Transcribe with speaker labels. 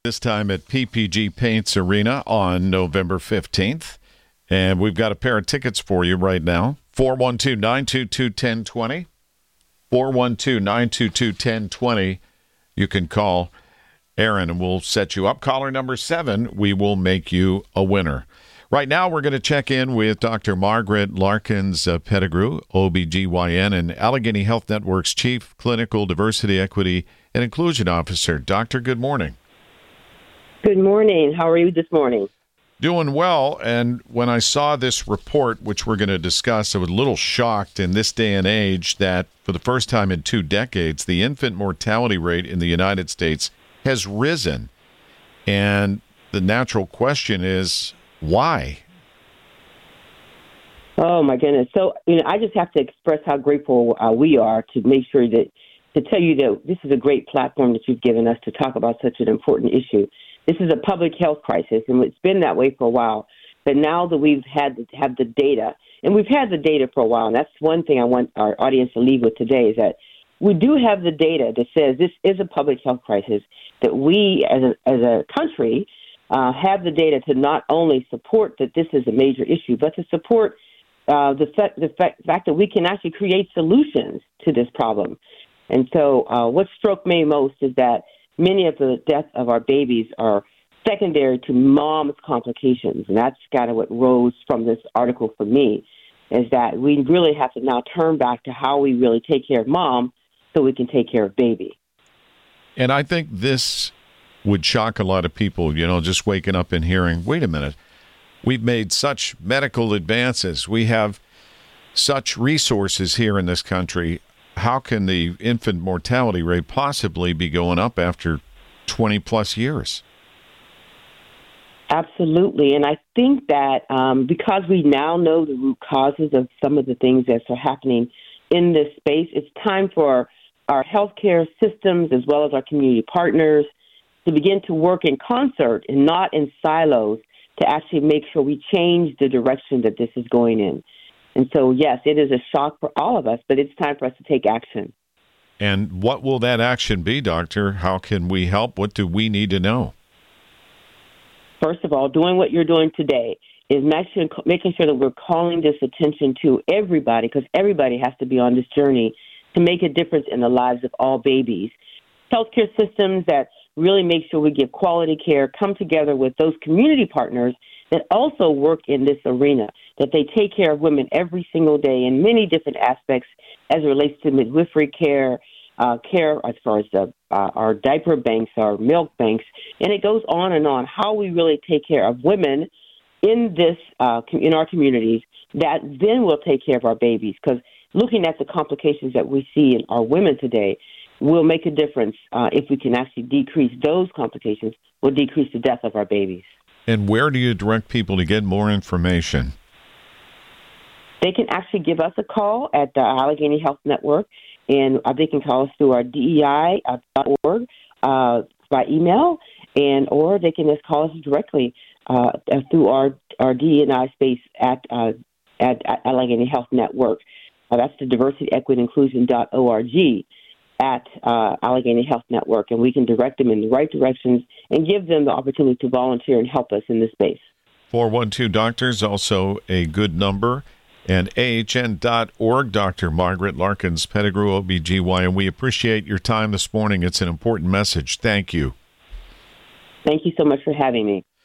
Speaker 1: This time at PPG Paints Arena on November 15th. And we've got a pair of tickets for you right now. 412-922-1020. 412-922-1020. You can call Aaron and we'll set you up. Caller number 7, we will make you a winner. Right now, we're going to check in with Dr. Margaret Larkins Pettigrew, OBGYN, and Allegheny Health Network's Chief Clinical Diversity, Equity, and Inclusion Officer. Doctor, good morning.
Speaker 2: Good morning. How are you this morning?
Speaker 1: Doing well. And when I saw this report, which we're going to discuss, I was a little shocked in this day and age that for the first time in 2 decades, the infant mortality rate in the United States has risen. And the natural question is, why?
Speaker 2: Oh, my goodness. So, I just have to express how grateful we are to make sure to tell you that this is a great platform that you've given us to talk about such an important issue. This is a public health crisis, and it's been that way for a while. But now that we've had to have the data, and we've had the data for a while, and that's one thing I want our audience to leave with today is that we do have the data that says this is a public health crisis, that we as a country have the data to not only support that this is a major issue, but to support the fact that we can actually create solutions to this problem. And so what struck me most is that many of the deaths of our babies are secondary to mom's complications. And that's kind of what rose from this article for me, is that we really have to now turn back to how we really take care of mom so we can take care of baby.
Speaker 1: And I think this would shock a lot of people, just waking up and hearing, wait a minute, we've made such medical advances. We have such resources here in this country. How can the infant mortality rate possibly be going up after 20 plus years?
Speaker 2: Absolutely. And I think that because we now know the root causes of some of the things that are happening in this space, it's time for our healthcare systems as well as our community partners to begin to work in concert and not in silos to actually make sure we change the direction that this is going in. And so, yes, it is a shock for all of us, but it's time for us to take action.
Speaker 1: And what will that action be, Doctor? How can we help? What do we need to know?
Speaker 2: First of all, doing what you're doing today is making sure that we're calling this attention to everybody, because everybody has to be on this journey to make a difference in the lives of all babies. Healthcare systems that really make sure we give quality care come together with those community partners that also work in this arena, that they take care of women every single day in many different aspects as it relates to midwifery care, care as far as our diaper banks, our milk banks, and it goes on and on, how we really take care of women in this in our communities that then will take care of our babies. Because looking at the complications that we see in our women today will make a difference. If we can actually decrease those complications, will decrease the death of our babies.
Speaker 1: And where do you direct people to get more information?
Speaker 2: They can actually give us a call at the Allegheny Health Network, and they can call us through our DEI.org by email, or they can just call us directly through our DEI space at Allegheny Health Network. That's the diversityequityinclusion.org at Allegheny Health Network, and we can direct them in the right directions and give them the opportunity to volunteer and help us in this space.
Speaker 1: 412 Doctors, also a good number, and AHN.org. Dr. Margaret Larkins Pettigrew, OBGYN. We appreciate your time this morning. It's an important message. Thank you.
Speaker 2: Thank you so much for having me.